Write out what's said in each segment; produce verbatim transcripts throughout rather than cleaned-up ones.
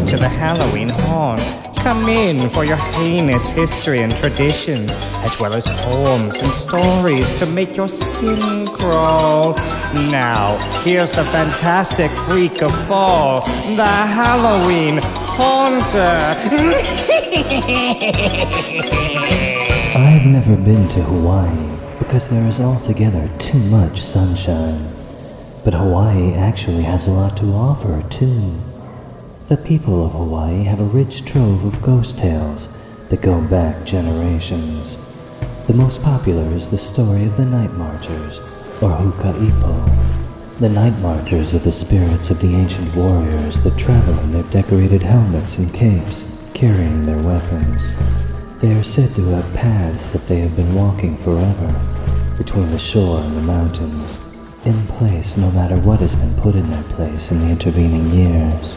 to the Halloween Haunt. Come in for your heinous history and traditions, as well as poems and stories to make your skin crawl. Now, here's the fantastic freak of fall, the Halloween Haunter. I've never been to Hawaii because there is altogether too much sunshine. But Hawaii actually has a lot to offer, too. The people of Hawaii have a rich trove of ghost tales that go back generations. The most popular is the story of the Night Marchers, or Hukaipo. The Night Marchers are the spirits of the ancient warriors that travel in their decorated helmets and capes, carrying their weapons. They are said to have paths that they have been walking forever, between the shore and the mountains, in place no matter what has been put in their place in the intervening years.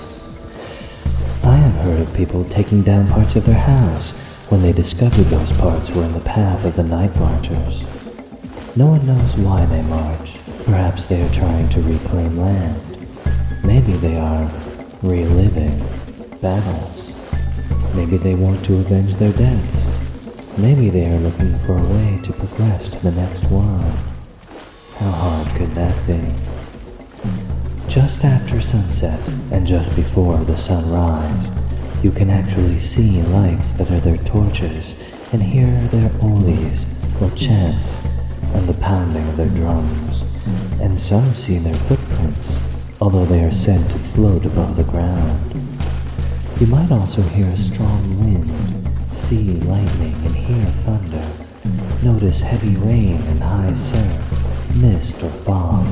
I have heard of people taking down parts of their house when they discovered those parts were in the path of the Night Marchers. No one knows why they march. Perhaps they are trying to reclaim land. Maybe they are reliving battles. Maybe they want to avenge their deaths. Maybe they are looking for a way to progress to the next world. How hard could that be? Just after sunset, and just before the sunrise, you can actually see lights that are their torches, and hear their olis, or chants, and the pounding of their drums. And some see their footprints, although they are said to float above the ground. You might also hear a strong wind, see lightning, and hear thunder. Notice heavy rain and high surf, mist or fog.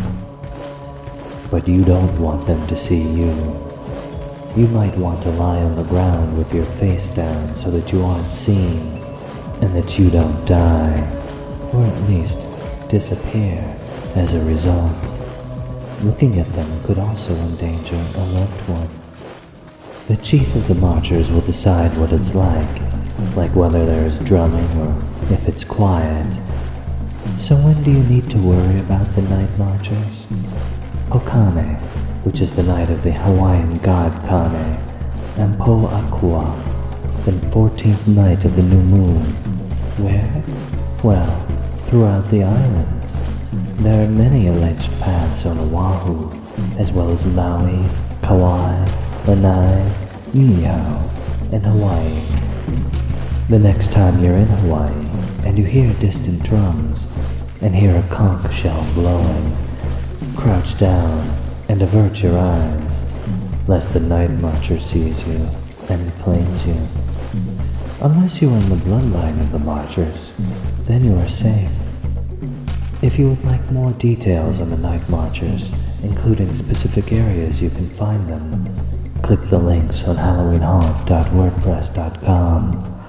But you don't want them to see you. You might want to lie on the ground with your face down so that you aren't seen, and that you don't die, or at least disappear as a result. Looking at them could also endanger a loved one. The chief of the marchers will decide what it's like, like whether there is drumming or if it's quiet. So when do you need to worry about the Night Marchers? Pokane, which is the night of the Hawaiian god Kane, and Po'akua, the fourteenth night of the new moon. Where? Well, throughout the islands. There are many alleged paths on Oahu, as well as Maui, Kauai, Lanai, Niihau, and Hawaii. The next time you're in Hawaii, and you hear distant drums, and hear a conch shell blowing, crouch down and avert your eyes, lest the Night Marcher sees you and claims you. Unless you are in the bloodline of the Marchers, then you are safe. If you would like more details on the Night Marchers, including specific areas you can find them, click the links on halloween haunt dot wordpress dot com.